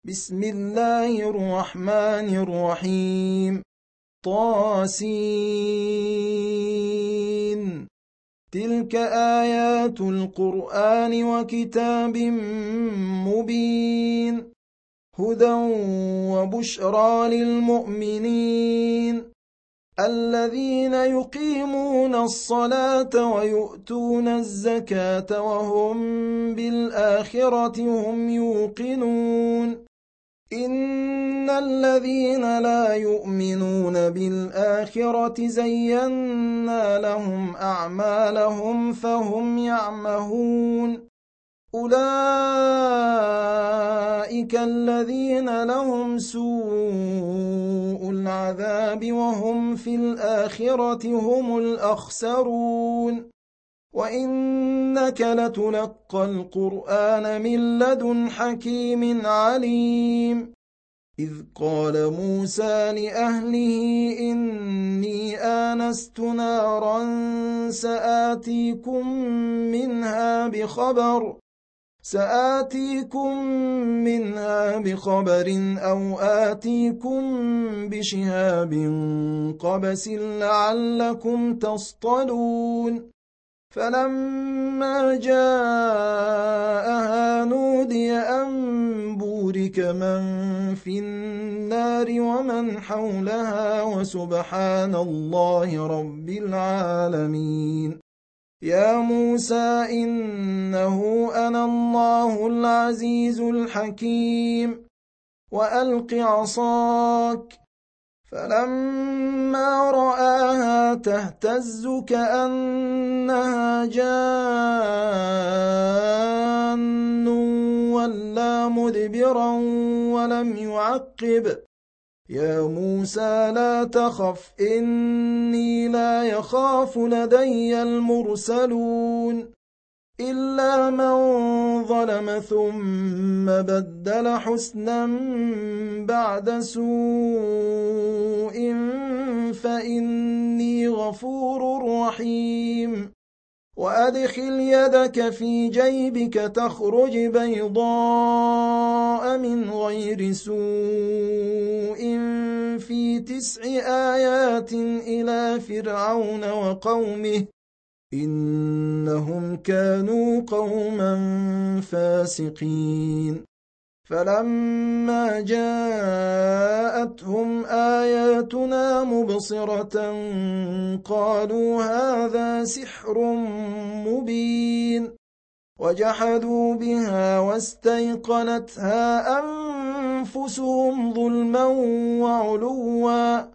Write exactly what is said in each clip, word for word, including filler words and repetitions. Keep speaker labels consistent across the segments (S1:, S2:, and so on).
S1: بسم الله الرحمن الرحيم. طاسين. تلك آيات القرآن وكتاب مبين، هدى وبشرى للمؤمنين الذين يقيمون الصلاة ويؤتون الزكاة وهم بالآخرة هم يوقنون. إن الذين لا يؤمنون بالآخرة زينا لهم أعمالهم فهم يعمهون. أولئك الذين لهم سوء العذاب وهم في الآخرة هم الأخسرون. وإنك لتلقى القرآن من لدن حكيم عليم. إذ قال موسى لأهله إني آنست نارا سآتيكم منها بخبر سآتيكم منها بخبر أو آتيكم بشهاب قبس لعلكم تصطلون. فلما جاءها نودي أن بورك من في النار ومن حولها وسبحان الله رب العالمين. يا موسى إنه أنا الله العزيز الحكيم. وألق عصاك. فلما رآها تهتز كأنها جان ولا مدبرا ولم يعقب. يا موسى لا تخف إني لا يخاف لدي المرسلون إلا من ظلم ثم بدل حسنا بعد سوء فإني غفور رحيم. وأدخل يدك في جيبك تخرج بيضاء من غير سوء في تسع آيات إلى فرعون وقومه إنهم كانوا قوما فاسقين. فلما جاءتهم آياتنا مبصرة قالوا هذا سحر مبين. وجحدوا بها واستيقنتها أنفسهم ظلما وعلوا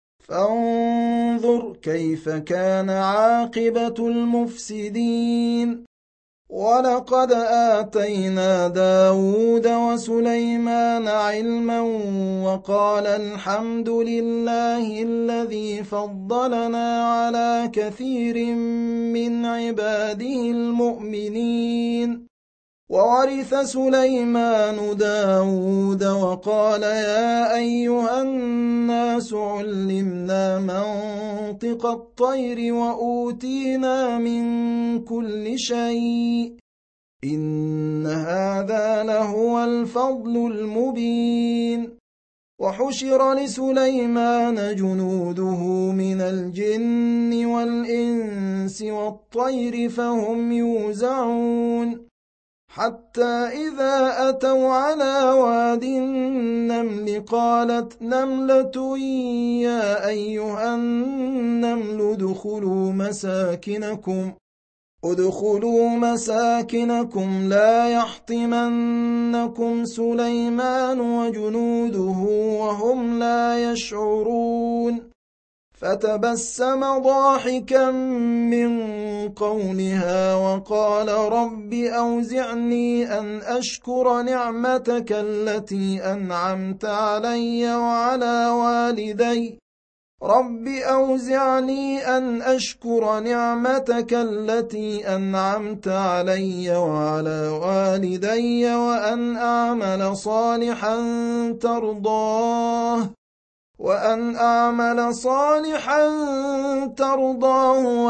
S1: فانظر كيف كان عاقبة المفسدين. ولقد آتينا داود وسليمان علما وقال الحمد لله الذي فضلنا على كثير من عباده المؤمنين. وورث سليمان داود وقال يا أيها الناس علمنا منطق الطير وأوتينا من كل شيء إن هذا لهو الفضل المبين. وحشر لسليمان جنوده من الجن والإنس والطير فهم يوزعون حتى إذا أتوا على واد النمل قالت نملة يا أيها النمل ادخلوا مساكنكم ادخلوا مساكنكم لا يحطمنكم سليمان وجنوده وهم لا يشعرون. فتبسم ضاحكا من قولها وقال رب أوزعني أن أشكر نعمتك التي أنعمت علي وعلى والدي رب أوزعني أن أشكر نعمتك التي أنعمت علي وعلى والدي وأن أعمل صالحا ترضاه وأن أعمل صالحا ترضاه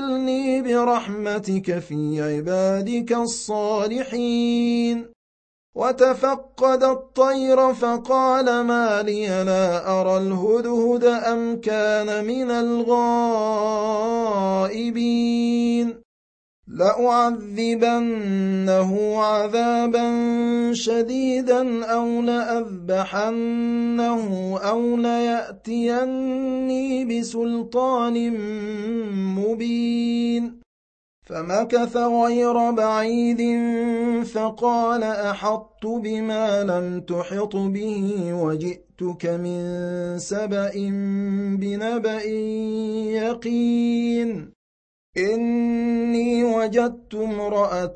S1: وأدخلني برحمتك في عبادك الصالحين. وتفقد الطير فقال ما لي لا أرى الهدهد أم كان من الغائبين لأعذبنه عذابا شديدا أو لأذبحنه أو ليأتيني بسلطان مبين فمكث غير بعيد فقال أحطت بما لم تحط به وجئتك من سبأ بنبأ يقين إني وجدت امرأة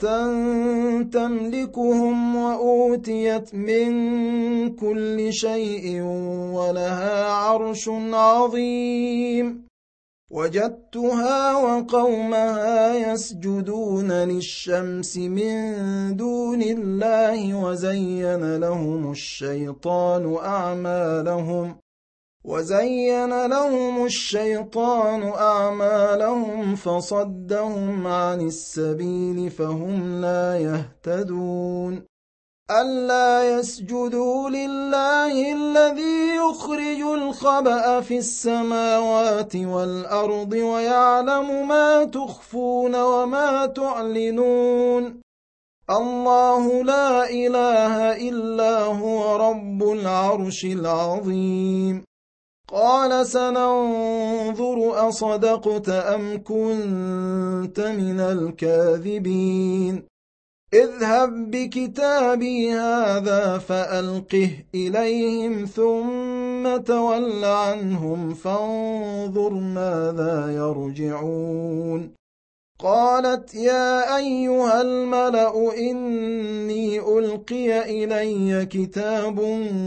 S1: تملكهم وأوتيت من كل شيء ولها عرش عظيم وجدتها وقومها يسجدون للشمس من دون الله وزين لهم الشيطان أعمالهم وزين لهم الشيطان أعمالهم فصدهم عن السبيل فهم لا يهتدون ألا يسجدوا لله الذي يخرج الخبأ في السماوات والأرض ويعلم ما تخفون وما تعلنون الله لا إله إلا هو رب العرش العظيم قال سننظر أصدقت أم كنت من الكاذبين اذهب بكتابي هذا فألقه إليهم ثم تول عنهم فانظر ماذا يرجعون قالت يا أيها الملأ إني ألقي إلي كتاب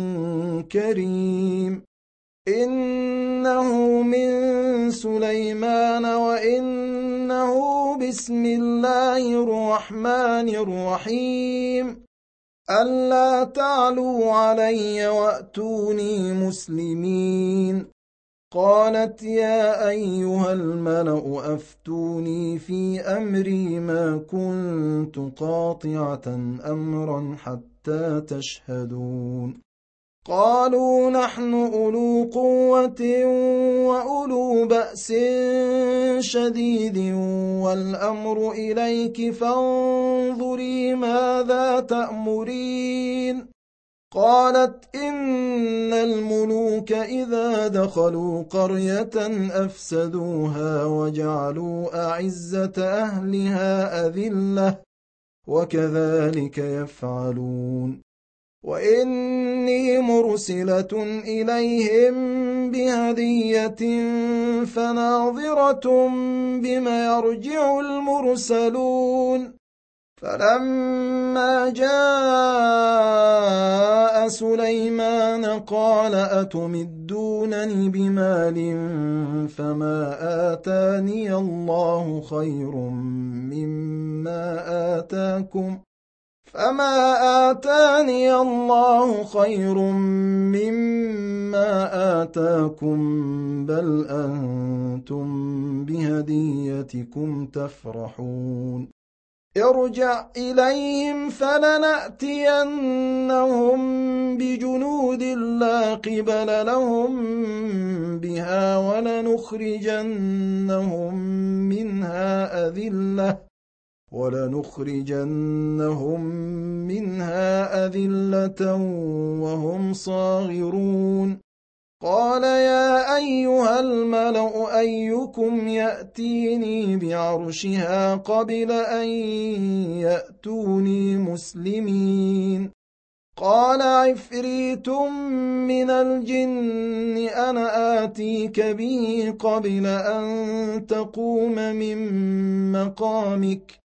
S1: كريم إنه من سليمان وإنه بسم الله الرحمن الرحيم ألا تعلوا علي وأتوني مسلمين قالت يا أيها الملأ أفتوني في أمري ما كنت قاطعة أمرا حتى تشهدون قالوا نحن أولو قوة وأولو بأس شديد والأمر إليك فانظري ماذا تأمرين قالت إن الملوك إذا دخلوا قرية أفسدوها وجعلوا أعزة أهلها أذلة وكذلك يفعلون وإني مرسلة إليهم بهدية فناظرة بما يرجع المرسلون فلما جاء سليمان قال أتمدونني بمال فما آتاني الله خير مما آتاكم فما آتاني الله خير مما آتاكم بل أنتم بهديتكم تفرحون ارجع إليهم فلنأتينهم بجنود لا قبل لهم بها ولنخرجنهم منها أذلة ولنخرجنهم منها أذلة وهم صاغرون قال يا أيها الملأ أيكم يأتيني بعرشها قبل أن يأتوني مسلمين قال عفريت من الجن أنا آتيك به قبل أن تقوم من مقامك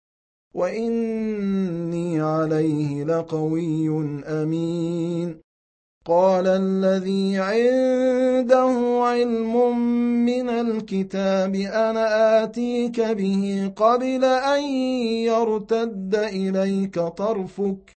S1: وإني عليه لقوي أمين قال الذي عنده علم من الكتاب أنا آتيك به قبل أن يرتد إليك طرفك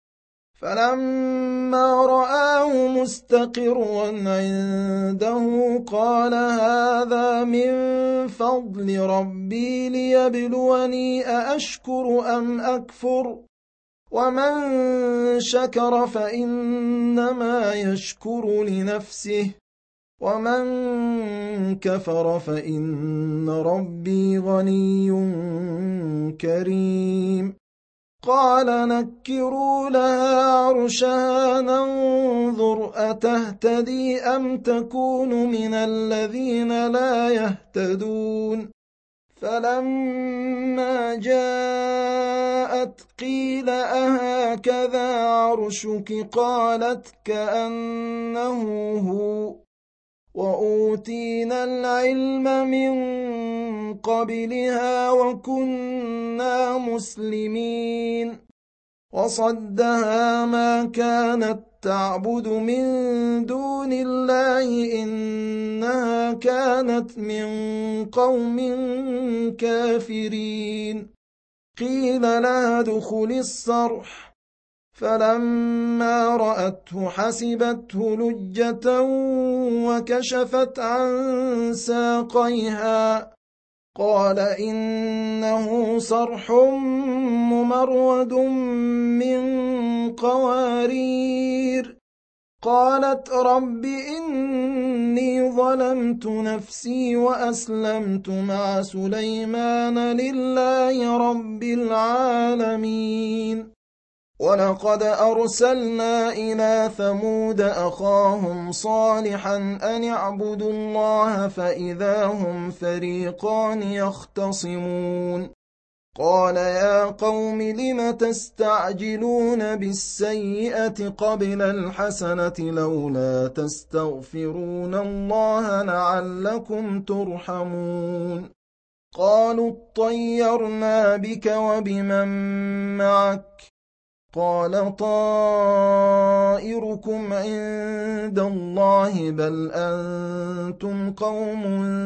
S1: فلما رآه مستقرا عنده قال هذا من فضل ربي ليبلوني أأشكر أم أكفر ومن شكر فإنما يشكر لنفسه ومن كفر فإن ربي غني كريم قال نكروا لها عرشها ننظر أتهتدي أم تكون من الذين لا يهتدون فلما جاءت قيل أهكذا عرشك قالت كأنه هو وأوتينا العلم من قبلها وكنا مسلمين وصدها ما كانت تعبد من دون الله إنها كانت من قوم كافرين قيل لها ادخل الصرح فلما رأته حسبته لجة وكشفت عن ساقيها قال إنه صرح ممرد من قوارير قالت رب إني ظلمت نفسي وأسلمت مع سليمان لله رب العالمين ولقد أرسلنا إلى ثمود أخاهم صالحا أن اعبدوا الله فإذا هم فريقان يختصمون قال يا قوم لم تستعجلون بالسيئة قبل الحسنة لولا تستغفرون الله لعلكم ترحمون قالوا اطيرنا بك وبمن معك قال طائركم عند الله بل أنتم قوم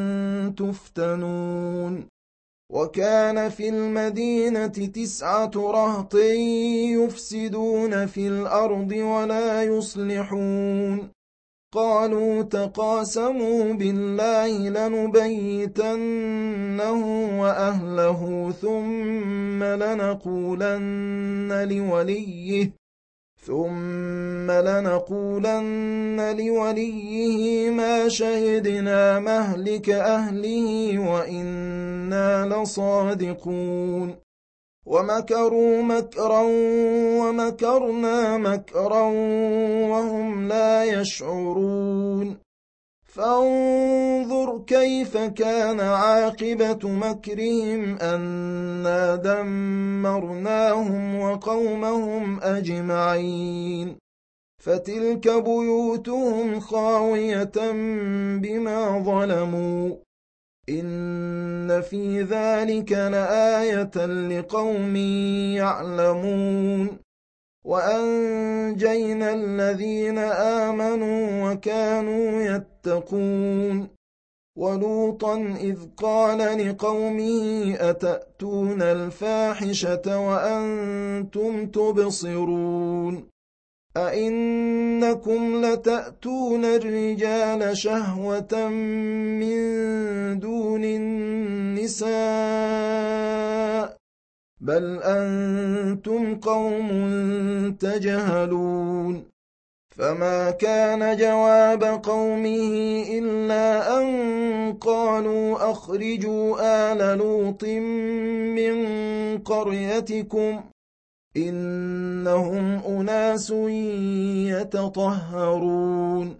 S1: تفتنون وكان في المدينة تسعة رهط يفسدون في الأرض ولا يصلحون قالوا تقاسموا بالله لنبيتنه وأهله ثم لنقولن لوليه ثم لنقولن لوليه ما شهدنا مهلك أهله وإنا لصادقون ومكروا مكرا ومكرنا مكرا وهم لا يشعرون فانظر كيف كان عاقبة مكرهم أنا دمرناهم وقومهم أجمعين فتلك بيوتهم خاوية بما ظلموا إن في ذلك لآية لقوم يعلمون وأنجينا الذين آمنوا وكانوا يتقون ولوطا إذ قال لقومه أتأتون الفاحشة وأنتم تبصرون أئنكم لتأتون الرجال شهوة من دون النساء بل أنتم قوم تجهلون فما كان جواب قومه إلا أن قالوا أخرجوا آل لوط من قريتكم إنهم أناس يتطهرون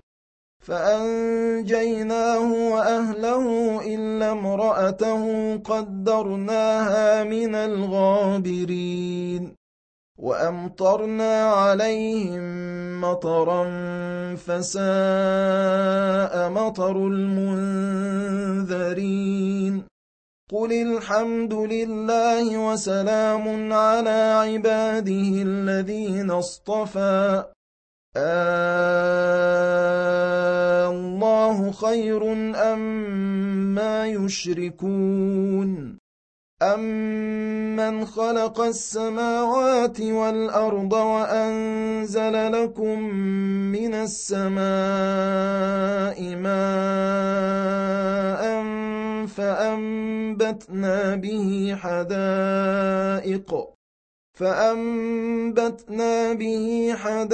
S1: فأنجيناه وأهله إلا امرأته قدرناها من الغابرين وأمطرنا عليهم مطرا فساء مطر المنذرين قل الحمد لله وسلام على عباده الذين اصطفى الله خير أما يشركون أمن خلق السماوات والأرض وأنزل لكم من السماء ماء فأنبتنا به حدائق فأنبتنا به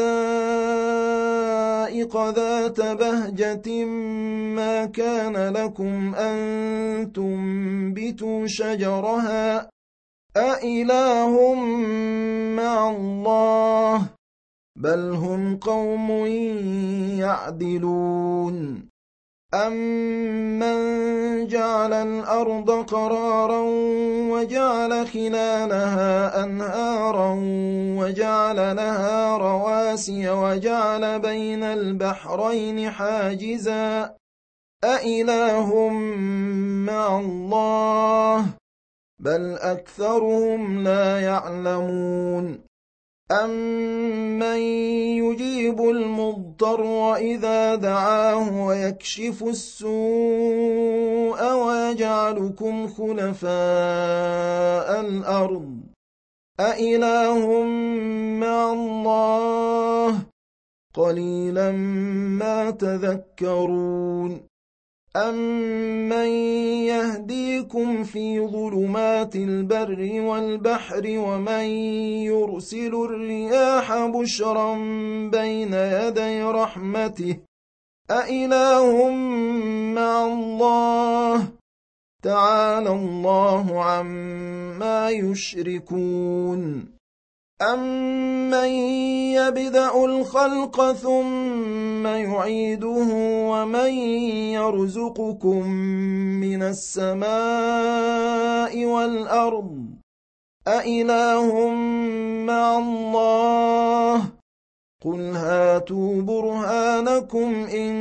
S1: حدائق ذات بهجة ما كان لكم أن تنبتوا شجرها أإله مع الله بل هم قوم يعدلون أَمَّنْ جَعَلَ الْأَرْضَ قَرَارًا وَجَعَلَ خِلَالَهَا أَنْهَارًا وَجَعَلَ لَهَا رَوَاسِيَ وَجَعَلَ بَيْنَ الْبَحْرَيْنِ حَاجِزًا أَإِلَٰهٌ مَّعَ اللَّهِ بَلْ أَكْثَرُهُمْ لَا يَعْلَمُونَ أَمَّن يُجِيبُ الْمُضْطَرَّ إِذَا دَعَاهُ وَيَكْشِفُ السُّوءَ وَيَجْعَلُكُمْ خُلَفَاءَ الْأَرْضِ أَإِلَٰهٌ مَّعَ اللَّهِ قَلِيلًا مَّا تَذَكَّرُونَ أَمَّن يَهْدِيكُمْ فِي ظُلُمَاتِ الْبَرِّ وَالْبَحْرِ وَمَن يُرْسِلُ الرِّيَاحَ بُشْرًا بَيْنَ يَدَيْ رَحْمَتِهِ أَإِلَٰهٌ مَّعَ اللَّهِ تَعَالَى اللَّهُ عَمَّا يُشْرِكُونَ أَمَّن يَبْدَأُ الْخَلْقَ ثُمَّ يُعِيدُهُ وَمَن يَرْزُقُكُم مِّنَ السَّمَاءِ وَالْأَرْضِ أَإِلَٰهٌ مَّعَ اللَّهِ قُلْ هَاتُوا بُرْهَانَكُمْ إِن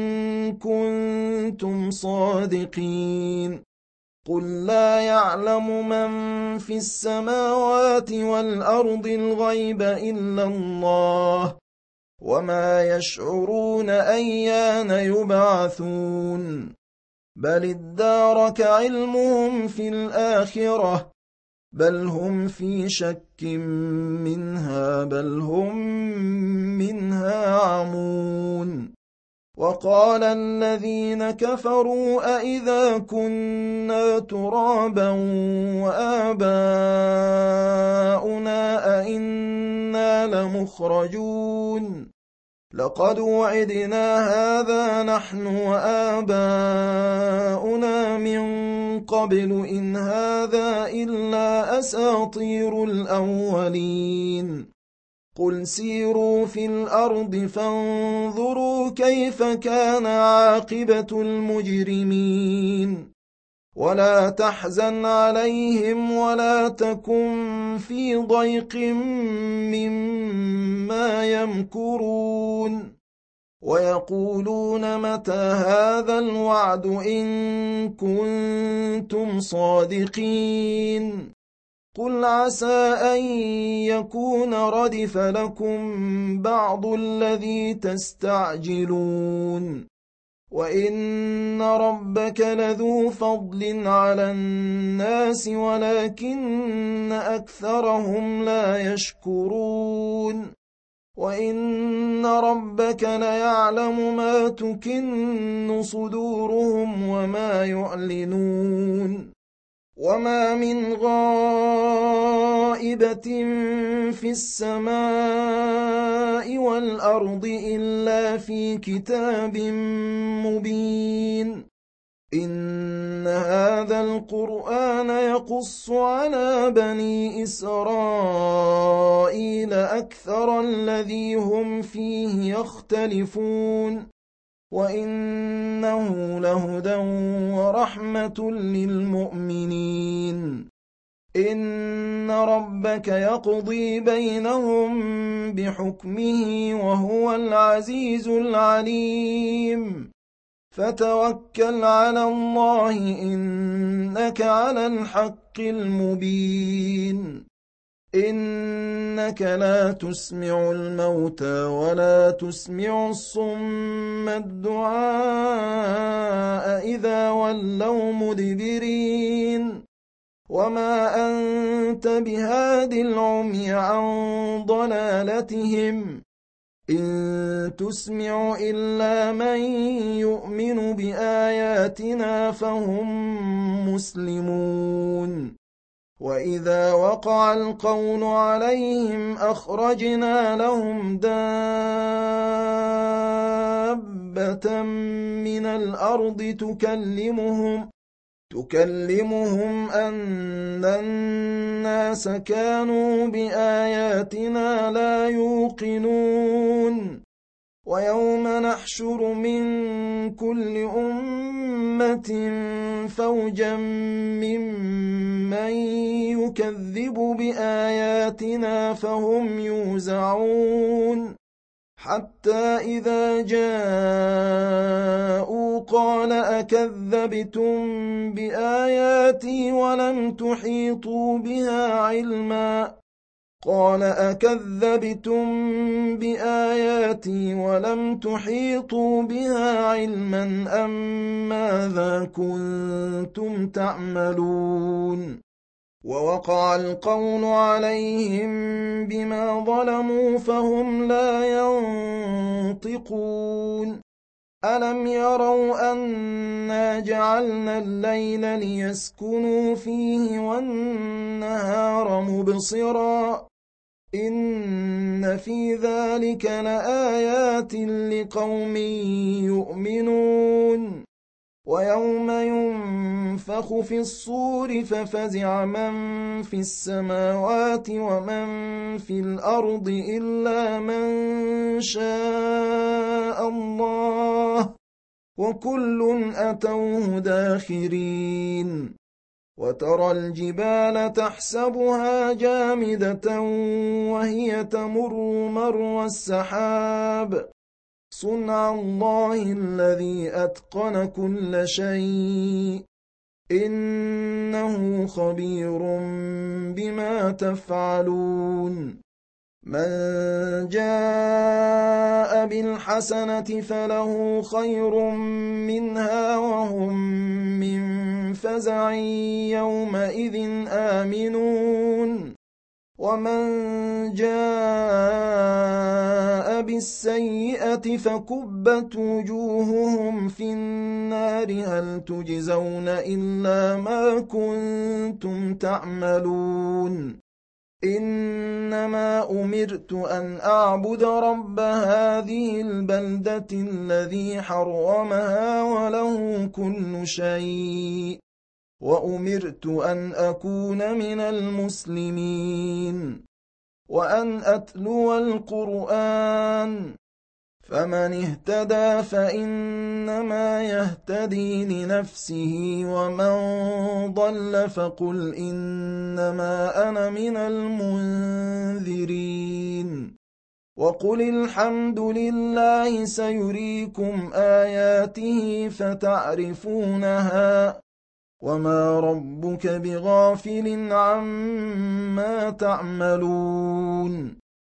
S1: كُنتُمْ صَادِقِينَ قُل لَّا يَعْلَمُ مَن فِي السَّمَاوَاتِ وَالْأَرْضِ الْغَيْبَ إِلَّا اللَّهُ وَمَا يَشْعُرُونَ أَيَّانَ يُبْعَثُونَ بَلِ ادَّارَكَ عِلْمُهُمْ فِي الْآخِرَةِ بَلْ هُمْ فِي شَكٍّ مِّنْهَا بَلْ هُم مِّنْهَا عَمُونَ وَقَالَ الَّذِينَ كَفَرُوا أَإِذَا كُنَّا تُرَابًا وَآبَاؤُنَا أَإِنَّا لَمُخْرَجُونَ لَقَدْ وُعِدْنَا هَٰذَا نَحْنُ وَآبَاؤُنَا مِن قَبْلُ إِنْ هَٰذَا إِلَّا أَسَاطِيرُ الْأَوَّلِينَ قُلْ سِيرُوا فِي الْأَرْضِ فَانظُرُوا كَيْفَ كَانَ عَاقِبَةُ الْمُجْرِمِينَ وَلَا تَحْزَنْ عَلَيْهِمْ وَلَا تَكُن فِي ضَيْقٍ مِّمَّا يَمْكُرُونَ وَيَقُولُونَ مَتَىٰ هَٰذَا الْوَعْدُ إِن كُنتُمْ صَادِقِينَ قُلْ عَسَىٰ أَن يَكُونَ رَدِفَ لَكُم بَعْضُ الَّذِي تَسْتَعْجِلُونَ وَإِنَّ رَبَّكَ لَذُو فَضْلٍ عَلَى النَّاسِ وَلَٰكِنَّ أَكْثَرَهُمْ لَا يَشْكُرُونَ وَإِنَّ رَبَّكَ لَيَعْلَمُ مَا تُكِنُّ صُدُورُهُمْ وَمَا يُعْلِنُونَ وَمَا مِنْ غَائِبَةٍ فِي السَّمَاءِ وَالْأَرْضِ إِلَّا فِي كِتَابٍ مُّبِينٍ إِنَّ هَٰذَا الْقُرْآنَ يَقُصُّ عَلَىٰ بَنِي إِسْرَائِيلَ أَكْثَرَ الَّذِي هُمْ فِيهِ يَخْتَلِفُونَ وَإِنَّهُ لَهُدًى وَرَحْمَةٌ لِّلْمُؤْمِنِينَ إِنَّ رَبَّكَ يَقْضِي بَيْنَهُم بِحُكْمِهِ وَهُوَ الْعَزِيزُ الْعَلِيمُ فَتَوَكَّلْ عَلَى اللَّهِ إِنَّكَ عَلَى الْحَقِّ الْمُبِينِ إِنَّكَ لَا تُسْمِعُ الْمَوْتَىٰ وَلَا تُسْمِعُ الصُّمَّ الدُّعَاءَ إِذَا وَلَّوْا مُدْبِرِينَ وَمَا أَنتَ بِهَادِ الْعُمْيِ عَن ضَلَالَتِهِمْ إِن تُسْمِعُ إِلَّا مَن يُؤْمِنُ بِآيَاتِنَا فَهُم مُّسْلِمُونَ وإذا وقع القول عليهم أخرجنا لهم دابة من الأرض تكلمهم تكلمهم أن الناس كانوا بآياتنا لا يوقنون ويوم نحشر من كل أمة فوجا ممن يكذب بآياتنا فهم يوزعون حتى إذا جاءوا قال أكذبتم بآياتي ولم تحيطوا بها علما قال أكذبتم بآياتي ولم تحيطوا بها علما أم ماذا كنتم تعملون ووقع القول عليهم بما ظلموا فهم لا ينطقون ألم يروا أنا جعلنا الليل ليسكنوا فيه والنهار مبصرا إن في ذلك لآيات لقوم يؤمنون ويوم ينفخ في الصور ففزع من في السماوات ومن في الأرض إلا من شاء الله وكل أتوه داخرين وترى الجبال تحسبها جامدة وهي تمر مر السحاب صنع الله الذي أتقن كل شيء إنه خبير بما تفعلون من جاء بالحسنة فله خير منها وهم من فزع يومئذ آمنون ومن جاء بالسيئة فكبت وجوههم في النار هل تجزون إلا ما كنتم تعملون إنما أمرت أن أعبد رب هذه البلدة الذي حرمها وله كل شيء وأمرت أن أكون من المسلمين وأن أتلو القرآن فمن اهتدى فإنما يهتدي لنفسه ومن ضل فقل إنما أنا من المنذرين وقل الحمد لله سيريكم آياته فتعرفونها وما ربك بغافل عما تعملون